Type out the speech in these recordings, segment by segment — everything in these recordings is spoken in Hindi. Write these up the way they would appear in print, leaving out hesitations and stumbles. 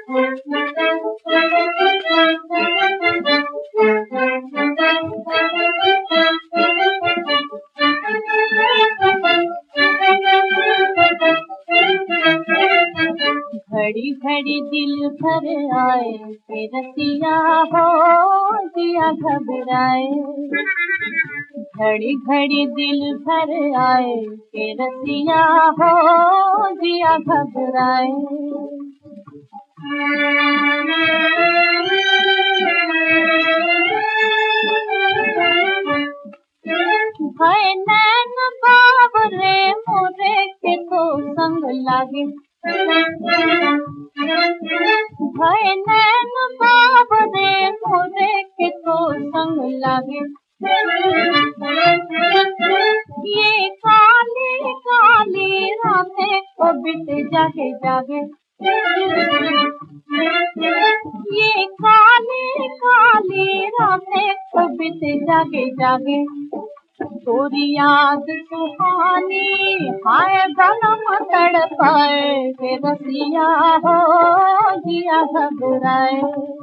घड़ी घड़ी दिल भर आए के रसिया हो दिया घबराए। घड़ी घड़ी दिल भर आए के रसिया हो दिया घबराए। भय नैन बाबरे मोरे के तो संग लागे। भय नैन बाबरे मोरे के तो संग लागे। ये काली काली रातें को बीते जागे जागे। ये काली काली रातें को बीते जागे जागे। तोरी याद सुहानी हाय गलम तड़पाए के रसिया हो दिया घबराए।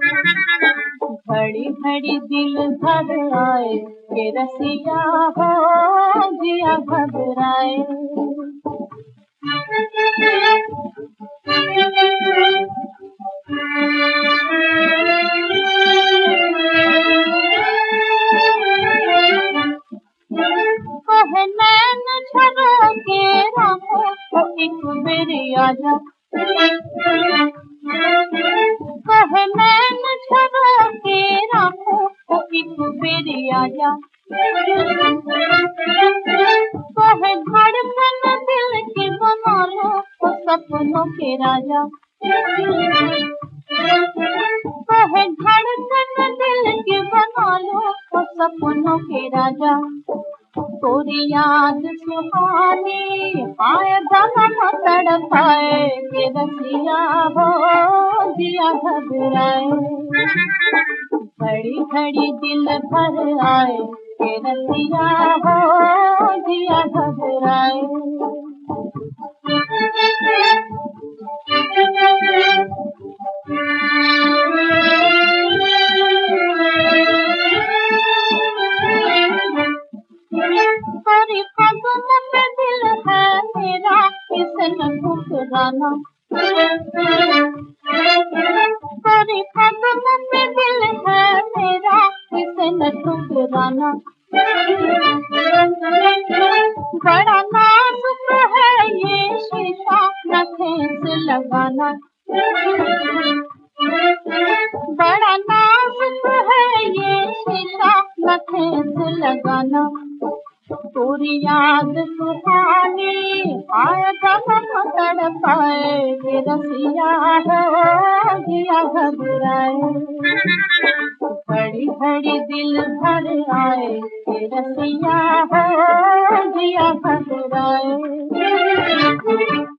घड़ी घड़ी दिल भर आए के रसिया हो दिया घबराए। कहे नैन झरो के राहों को एक बेरी आजा। कहे नैन झरो के राहों को एक बेरी आजा। कहे धड़कन दिल की बना लो तो सपनों के राजा। कहे धड़कन दिल की बना लो तो सपनों के राजा। तोरी याद सुहानी आए गलम तड़पाए के रसिया हो दिया घबराए। घड़ी घड़ी दिल भर आए के रसिया हो दिया घबराए। तेरी कदम में दिल है मेरा इसे न ठुकराना। तेरी कदम में दिल है मेरा इसे न ठुकराना। बड़ा नाजुक है ये शीशा न ठेस लगाना। बड़ा नाजुक है ये शीशा न ठेस लगाना। तोरी याद सुहानी आए गलम तड़पाए के रसिया हो दिया घबराए। घड़ी घड़ी दिल भर आए के रसिया हो दिया घबराए।